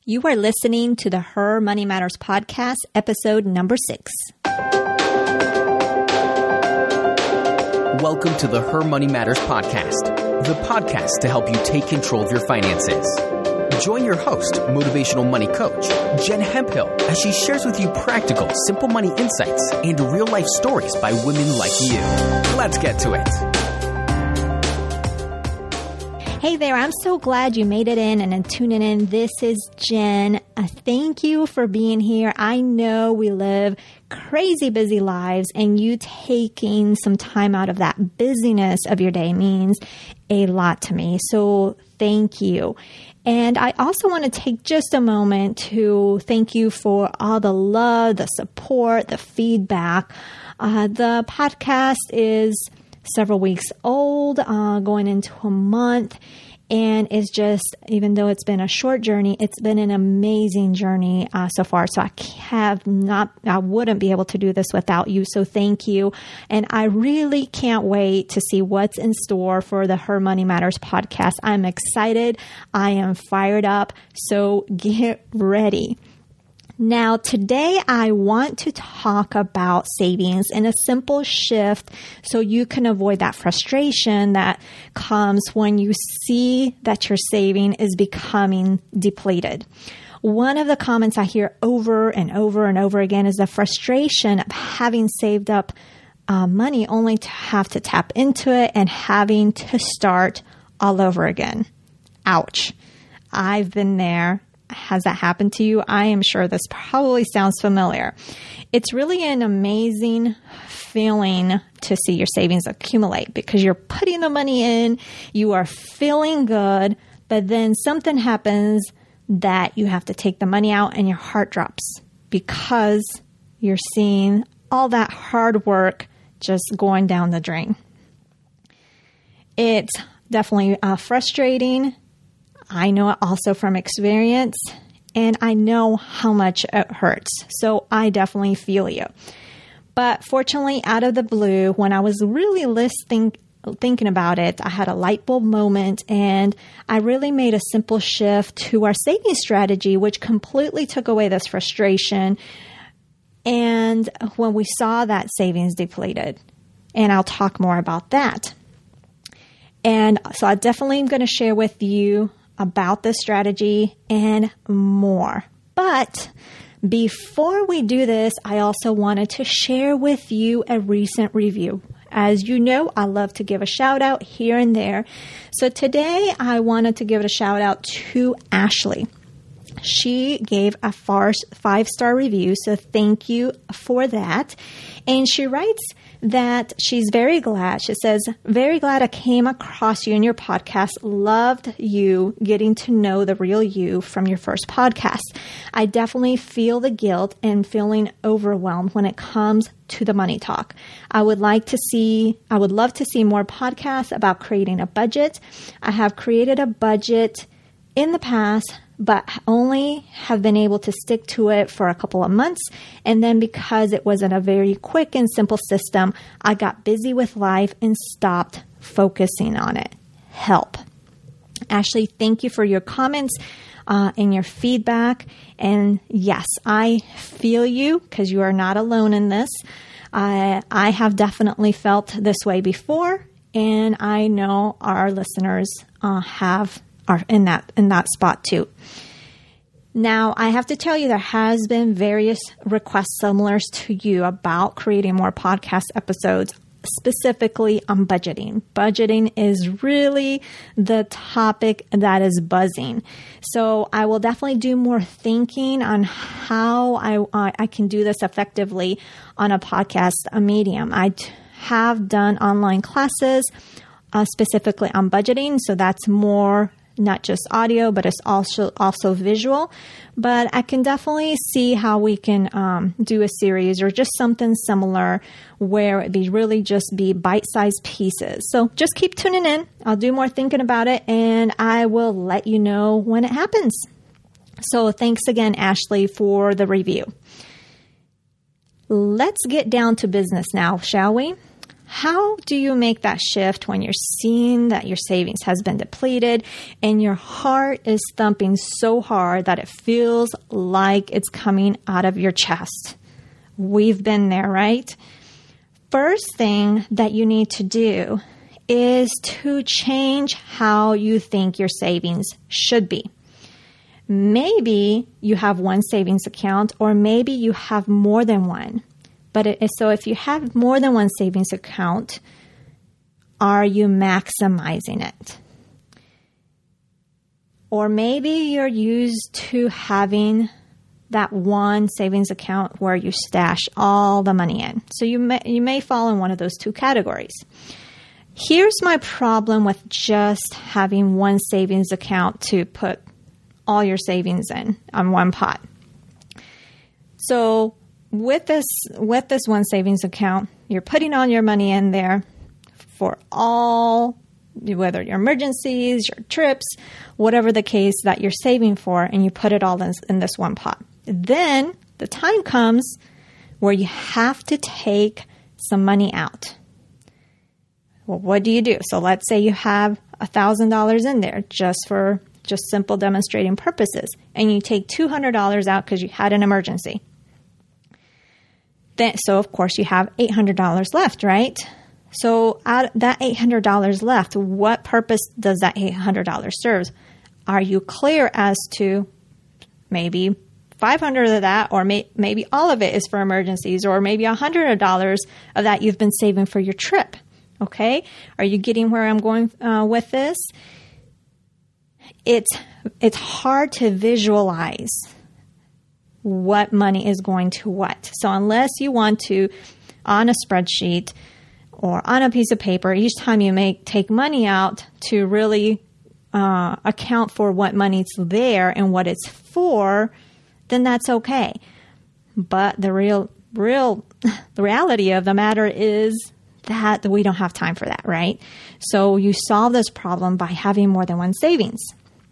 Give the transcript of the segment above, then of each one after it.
You are listening to the Her Money Matters podcast, episode number 6. Welcome to the Her Money Matters podcast, the podcast to help you take control of your finances. Join your host, motivational money coach, Jen Hemphill, as she shares with you practical, simple money insights and real-life stories by women like you. Let's get to it. Hey there, I'm so glad you made it in and tuning in. This is Jen. Thank you for being here. I know we live crazy busy lives, and you taking some time out of that busyness of your day means a lot to me. So thank you. And I also want to take just a moment to thank you for all the love, the support, the feedback. The podcast is several weeks old, going into a month. And it's just, even though it's been a short journey, it's been an amazing journey so far. So I wouldn't be able to do this without you. So thank you. And I really can't wait to see what's in store for the Her Money Matters podcast. I'm excited. I am fired up. So get ready. Now, today I want to talk about savings and a simple shift so you can avoid that frustration that comes when you see that your saving is becoming depleted. One of the comments I hear over and over and over again is the frustration of having saved up money only to have to tap into it and having to start all over again. Ouch. I've been there. Has that happened to you? I am sure this probably sounds familiar. It's really an amazing feeling to see your savings accumulate because you're putting the money in, you are feeling good, but then something happens that you have to take the money out and your heart drops because you're seeing all that hard work just going down the drain. It's definitely frustrating. I know it also from experience, and I know how much it hurts. So I definitely feel you. But fortunately, out of the blue, when I was really thinking about it, I had a light bulb moment, and I really made a simple shift to our savings strategy, which completely took away this frustration. And when we saw that savings depleted, and I'll talk more about that. And so I definitely am going to share with you about this strategy and more. But before we do this, I also wanted to share with you a recent review. As you know, I love to give a shout out here and there. So today I wanted to give it a shout out to Ashley. She gave a 5-star review, so thank you for that. And she writes that she's very glad. She says, very glad I came across you in your podcast. Loved you getting to know the real you from your first podcast. I definitely feel the guilt and feeling overwhelmed when it comes to the money talk. I would love to see more podcasts about creating a budget. I have created a budget in the past, but only have been able to stick to it for a couple of months. And then because it wasn't a very quick and simple system, I got busy with life and stopped focusing on it. Help. Ashley, thank you for your comments and your feedback. And yes, I feel you because you are not alone in this. I have definitely felt this way before, and I know our listeners are in that spot too. Now, I have to tell you, there has been various requests similar to you about creating more podcast episodes, specifically on budgeting. Budgeting is really the topic that is buzzing. So I will definitely do more thinking on how I can do this effectively on a podcast medium. I have done online classes specifically on budgeting, so that's more not just audio, but it's also visual. But I can definitely see how we can do a series or just something similar where it be really just be bite-sized pieces. So just keep tuning in. I'll do more thinking about it, and I will let you know when it happens. So thanks again, Ashley, for the review. Let's get down to business now, shall we? How do you make that shift when you're seeing that your savings has been depleted and your heart is thumping so hard that it feels like it's coming out of your chest? We've been there, right? First thing that you need to do is to change how you think your savings should be. Maybe you have one savings account, or maybe you have more than one. So if you have more than one savings account, are you maximizing it? Or maybe you're used to having that one savings account where you stash all the money in. So you may fall in one of those two categories. Here's my problem with just having one savings account to put all your savings in on one pot. So with this one savings account, you're putting all your money in there for all, whether your emergencies, your trips, whatever the case that you're saving for, and you put it all in this one pot. Then the time comes where you have to take some money out. Well, what do you do? So let's say you have $1,000 in there just for simple demonstrating purposes, and you take $200 out because you had an emergency. So of course you have $800 left, right? So out that $800 left, what purpose does that $800 serve? Are you clear as to maybe $500 of that, or maybe all of it is for emergencies, or maybe $100 of that you've been saving for your trip? Okay, are you getting where I'm going with this? It's hard to visualize what money is going to what. So unless you want to, on a spreadsheet or on a piece of paper, each time you take money out to really account for what money's there and what it's for, then that's okay. But the reality of the matter is that we don't have time for that, right? So you solve this problem by having more than one savings.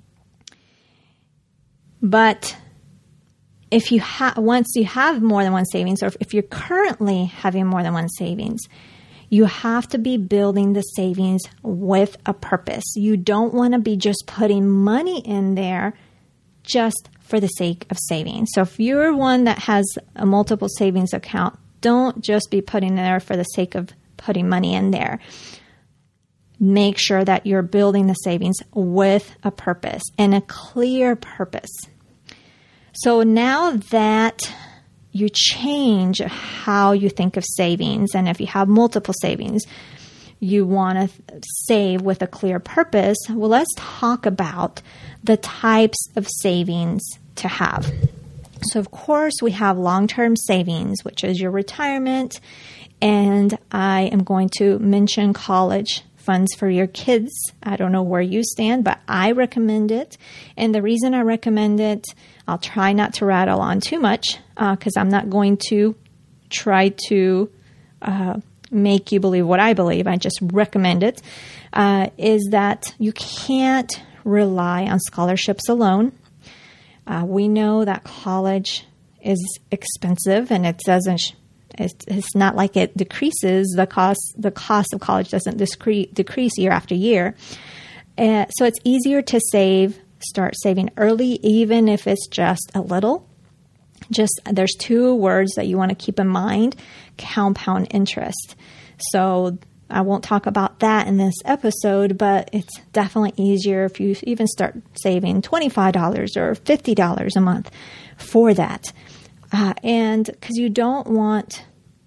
But if you once you have more than one savings, or if you're currently having more than one savings, you have to be building the savings with a purpose. You don't want to be just putting money in there just for the sake of saving. So if you're one that has a multiple savings account, don't just be putting it there for the sake of putting money in there. Make sure that you're building the savings with a purpose and a clear purpose. So now that you change how you think of savings, and if you have multiple savings, you want to save with a clear purpose, well, let's talk about the types of savings to have. So, of course, we have long-term savings, which is your retirement, and I am going to mention college funds for your kids. I don't know where you stand, but I recommend it. And the reason I recommend it, I'll try not to rattle on too much because I'm not going to try to make you believe what I believe. I just recommend it, is that you can't rely on scholarships alone. We know that college is expensive, and it doesn't. It's not like it decreases. The cost of college doesn't decrease year after year. So it's easier to save. Start saving early, even if it's just a little. There's two words that you want to keep in mind: compound interest. So I won't talk about that in this episode, but it's definitely easier if you even start saving $25 or $50 a month for that. And because you don't want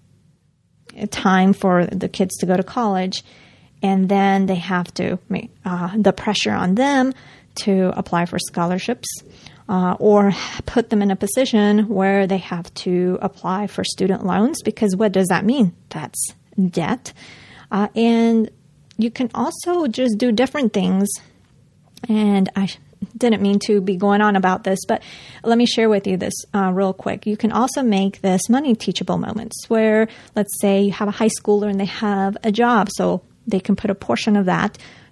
time for the kids to go to college, and then they have to make the pressure on them to apply for scholarships or put them in a position where they have to apply for student loans, because what does that mean? That's debt. And you can also just do different things. And I didn't mean to be going on about this, but let me share with you this real quick. You can also make this money teachable moments where, let's say you have a high schooler and they have a job, so they can put a portion of that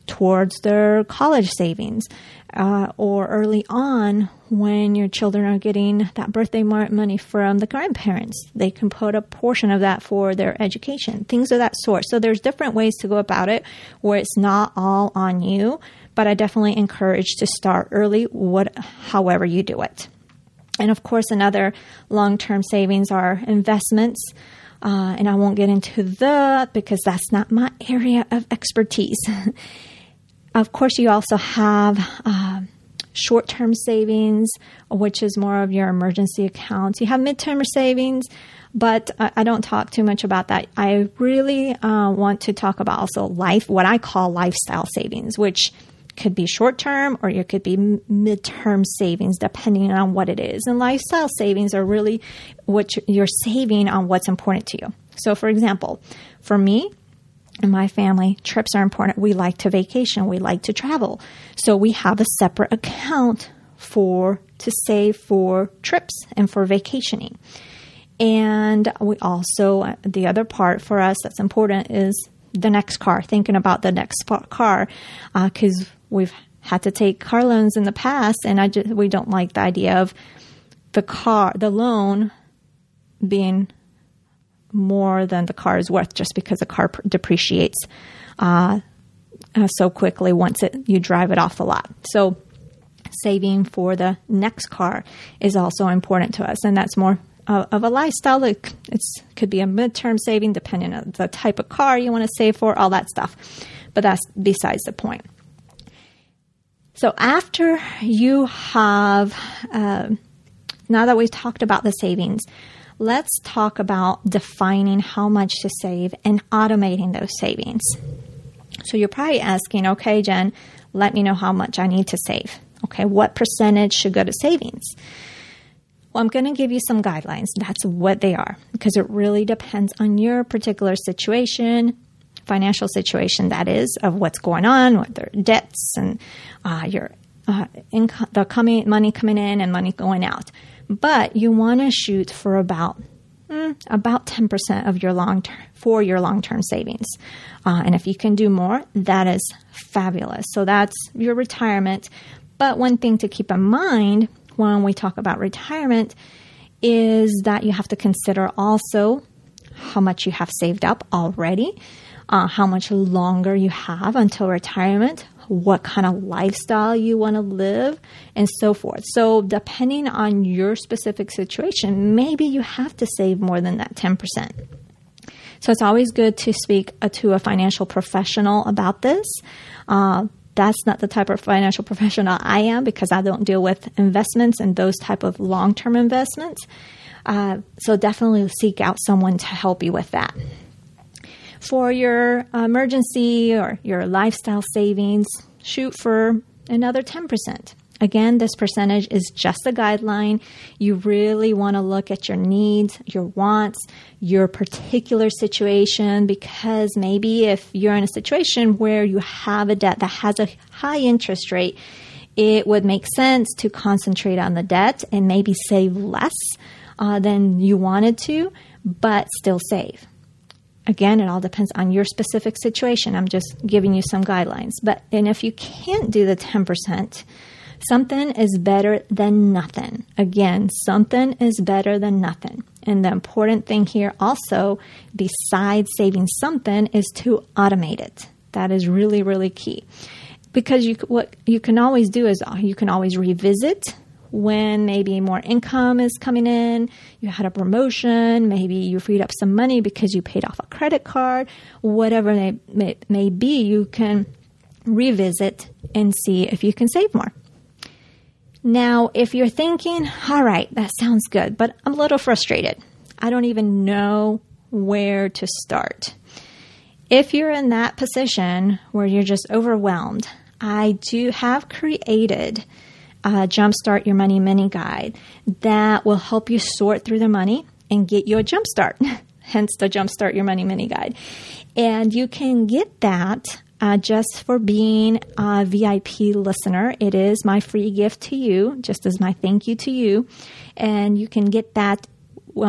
towards their college savings, or early on when your children are getting that birthday money from the grandparents. They can put a portion of that for their education, things of that sort. So there's different ways to go about it where it's not all on you, but I definitely encourage to start early, however you do it. And of course, another long-term savings are investments. And I won't get into that because that's not my area of expertise. Of course, you also have short-term savings, which is more of your emergency accounts. You have mid-term savings, but I don't talk too much about that. I really want to talk about also what I call lifestyle savings, which could be short-term or it could be mid-term savings, depending on what it is. And lifestyle savings are really what you're saving on what's important to you. So, for example, for me and my family, trips are important. We like to vacation. We like to travel. So we have a separate account to save for trips and for vacationing. And we also, the other part for us that's important is the next car, thinking about the next car, because we've had to take car loans in the past, and we don't like the idea of the loan being more than the car is worth just because the car depreciates so quickly once you drive it off the lot. So saving for the next car is also important to us, and that's more of a lifestyle. It could be a midterm saving depending on the type of car you want to save for, all that stuff. But that's besides the point. So after you have, now that we've talked about the savings, let's talk about defining how much to save and automating those savings. So you're probably asking, okay, Jen, let me know how much I need to save. Okay, what percentage should go to savings? Well, I'm going to give you some guidelines. That's what they are, because it really depends on your particular situation, financial situation, that is, of what's going on with their debts and your income, money coming in and money going out. But you want to shoot for about 10% of your long-term savings. And if you can do more, that is fabulous. So that's your retirement. But one thing to keep in mind when we talk about retirement is that you have to consider also how much you have saved up already, how much longer you have until retirement, what kind of lifestyle you want to live, and so forth. So depending on your specific situation, maybe you have to save more than that 10%. So it's always good to speak to a financial professional about this. That's not the type of financial professional I am, because I don't deal with investments and those type of long-term investments. So definitely seek out someone to help you with that. For your emergency or your lifestyle savings, shoot for another 10%. Again, this percentage is just a guideline. You really want to look at your needs, your wants, your particular situation, because maybe if you're in a situation where you have a debt that has a high interest rate, it would make sense to concentrate on the debt and maybe save less than you wanted to, but still save. Again, it all depends on your specific situation. I'm just giving you some guidelines. And if you can't do the 10%, something is better than nothing. Again, something is better than nothing. And the important thing here also, besides saving something, is to automate it. That is really, really key. Because what you can always do is you can always revisit when maybe more income is coming in, you had a promotion, maybe you freed up some money because you paid off a credit card, whatever it may be, you can revisit and see if you can save more. Now, if you're thinking, all right, that sounds good, but I'm a little frustrated. I don't even know where to start. If you're in that position where you're just overwhelmed, I do have created Jumpstart Your Money Mini Guide that will help you sort through the money and get you a jumpstart, hence the Jumpstart Your Money Mini Guide. And you can get that just for being a VIP listener. It is my free gift to you, just as my thank you to you. And you can get that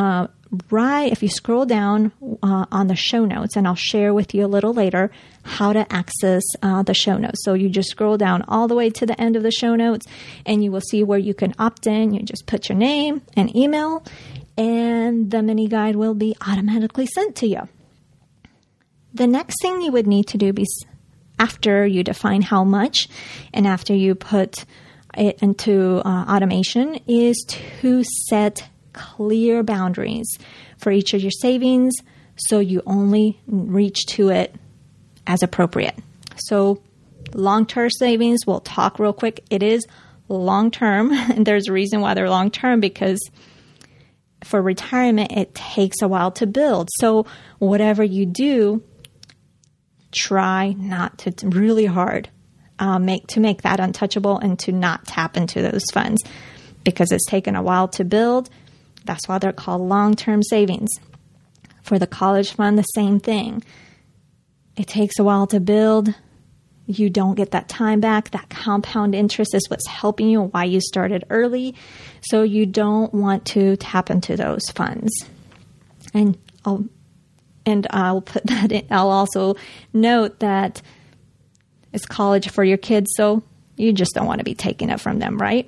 if you scroll down on the show notes, and I'll share with you a little later how to access the show notes. So you just scroll down all the way to the end of the show notes, and you will see where you can opt in. You just put your name and email, and the mini guide will be automatically sent to you. The next thing you would need to do after you define how much and after you put it into automation is to set clear boundaries for each of your savings so you only reach to it as appropriate. So long-term savings, we'll talk real quick. It is long-term, and there's a reason why they're long-term, because for retirement, it takes a while to build. So whatever you do, try not to really hard make that untouchable and to not tap into those funds, because it's taken a while to build. That's why they're called long-term savings. For the college fund, the same thing. It takes a while to build. You don't get that time back. That compound interest is what's helping you, why you started early. So you don't want to tap into those funds. And I'll put that in. I'll also note that it's college for your kids, so you just don't want to be taking it from them, right?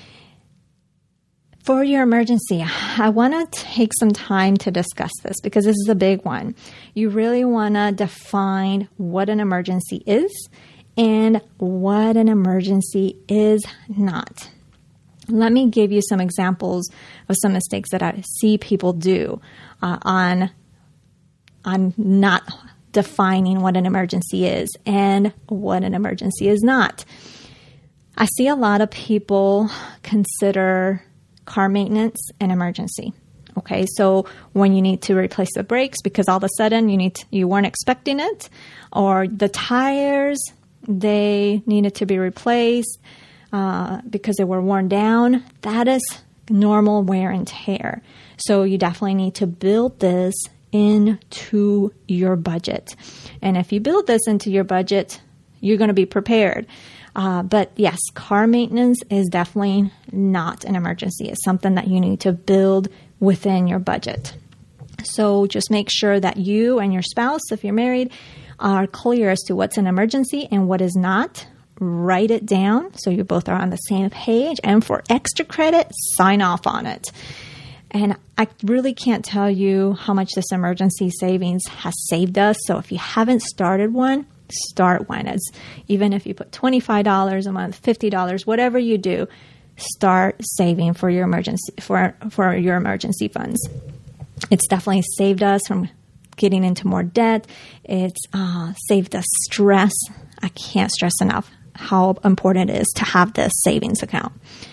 For your emergency, I want to take some time to discuss this because this is a big one. You really want to define what an emergency is and what an emergency is not. Let me give you some examples of some mistakes that I see people do on not defining what an emergency is and what an emergency is not. I see a lot of people consider car maintenance an emergency. Okay, so when you need to replace the brakes because all of a sudden you weren't expecting it, or the tires, they needed to be replaced because they were worn down, that is normal wear and tear. So you definitely need to build this into your budget. And if you build this into your budget, you're going to be prepared. But yes, car maintenance is definitely not an emergency. It's something that you need to build within your budget. So just make sure that you and your spouse, if you're married, are clear as to what's an emergency and what is not. Write it down so you both are on the same page. And for extra credit, sign off on it. And I really can't tell you how much this emergency savings has saved us. So if you haven't started one, start one. Even if you put $25 a month, $50, whatever you do, start saving for your emergency for your emergency funds. It's definitely saved us from getting into more debt. It's saved us stress. I can't stress enough how important it is to have this savings account.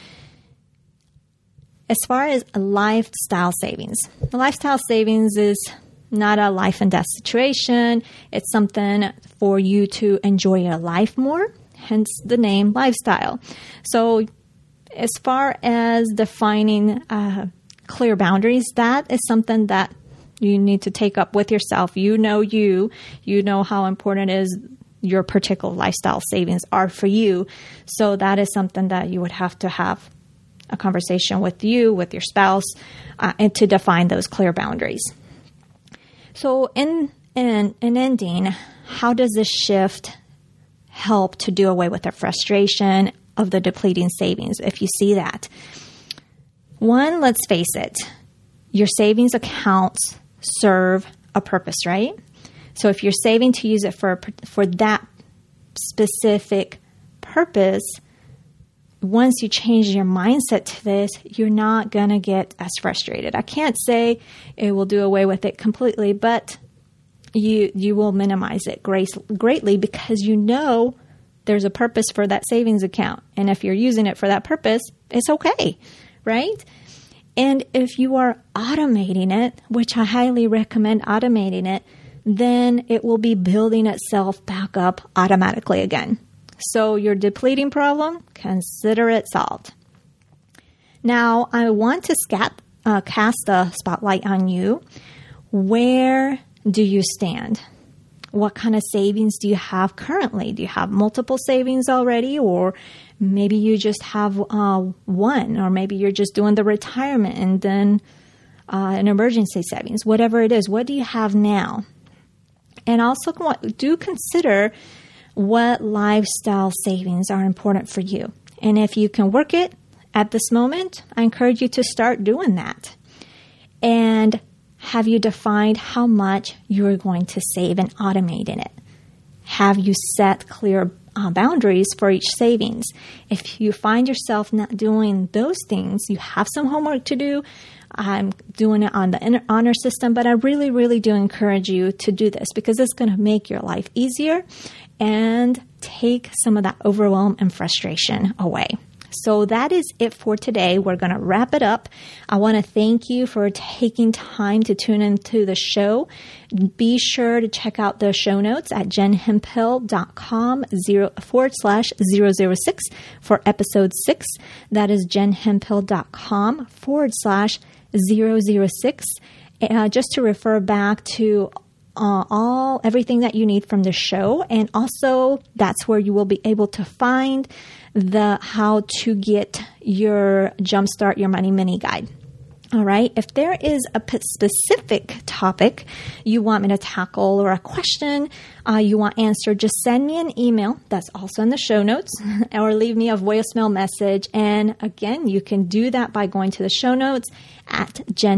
As far as lifestyle savings, the lifestyle savings is not a life and death situation. It's something for you to enjoy your life more, hence the name lifestyle. So as far as defining clear boundaries, that is something that you need to take up with yourself. You know how important it is your particular lifestyle savings are for you. So that is something that you would have to have a conversation with your spouse, and to define those clear boundaries. So in ending, how does this shift help to do away with the frustration of the depleting savings if you see that? One, let's face it, your savings accounts serve a purpose, right? So if you're saving to use it for that specific purpose, once you change your mindset to this, you're not going to get as frustrated. I can't say it will do away with it completely, but you will minimize it greatly because you know there's a purpose for that savings account. And if you're using it for that purpose, it's okay, right? And if you are automating it, which I highly recommend automating it, then it will be building itself back up automatically again. So your depleting problem, consider it solved. Now, I want to cast a spotlight on you. Where do you stand? What kind of savings do you have currently? Do you have multiple savings already? Or maybe you just have one, or maybe you're just doing the retirement and then an emergency savings, whatever it is. What do you have now? And also do consider what lifestyle savings are important for you. And if you can work it at this moment, I encourage you to start doing that. And have you defined how much you're going to save and automate in it? Have you set clear boundaries for each savings? If you find yourself not doing those things, you have some homework to do. I'm doing it on the honor system, but I really, really do encourage you to do this because it's going to make your life easier and take some of that overwhelm and frustration away. So that is it for today. We're going to wrap it up. I want to thank you for taking time to tune into the show. Be sure to check out the show notes at jenhemphill.com/006 for episode 6. That is jenhemphill.com/006. Just to refer back to everything that you need from the show. And also that's where you will be able to find the how to get your Jumpstart Your Money mini guide. All right. If there is a specific topic you want me to tackle or a question you want answered, just send me an email. That's also in the show notes, or leave me a voicemail message. And again, you can do that by going to the show notes at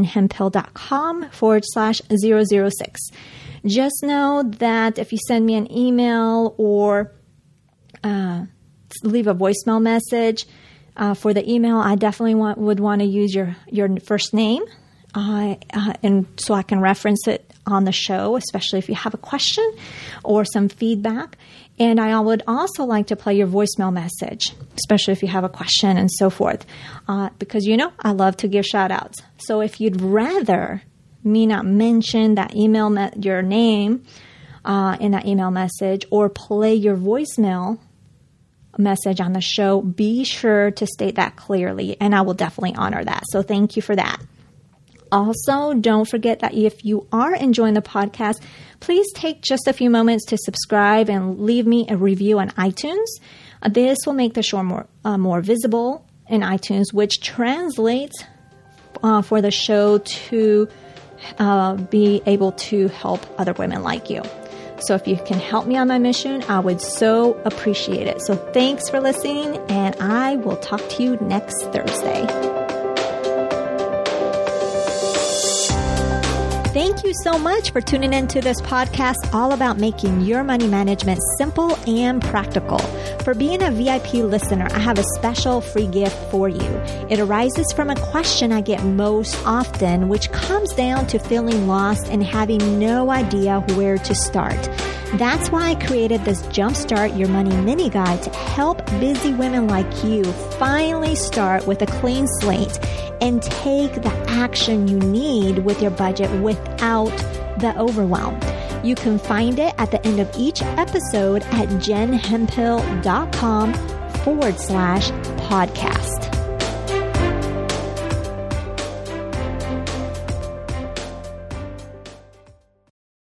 jenhemphill.com/006. Just know that if you send me an email or leave a voicemail message, for the email, I definitely would want to use your first name, and so I can reference it on the show, especially if you have a question or some feedback. And I would also like to play your voicemail message, especially if you have a question and so forth, because I love to give shout outs. So if you'd rather me not mention that your name in that email message or play your voicemail message on the show, be sure to state that clearly, and I will definitely honor that. So thank you for that. Also, don't forget that if you are enjoying the podcast, please take just a few moments to subscribe and leave me a review on iTunes. This will make the show more visible in iTunes, which translates for the show to be able to help other women like you. So if you can help me on my mission, I would so appreciate it. So thanks for listening, and I will talk to you next Thursday. Thank you so much for tuning into this podcast all about making your money management simple and practical. For being a VIP listener, I have a special free gift for you. It arises from a question I get most often, which comes down to feeling lost and having no idea where to start. That's why I created this Jumpstart Your Money mini guide to help busy women like you finally start with a clean slate and take the action you need with your budget without the overwhelm. You can find it at the end of each episode at jenhemphill.com/podcast.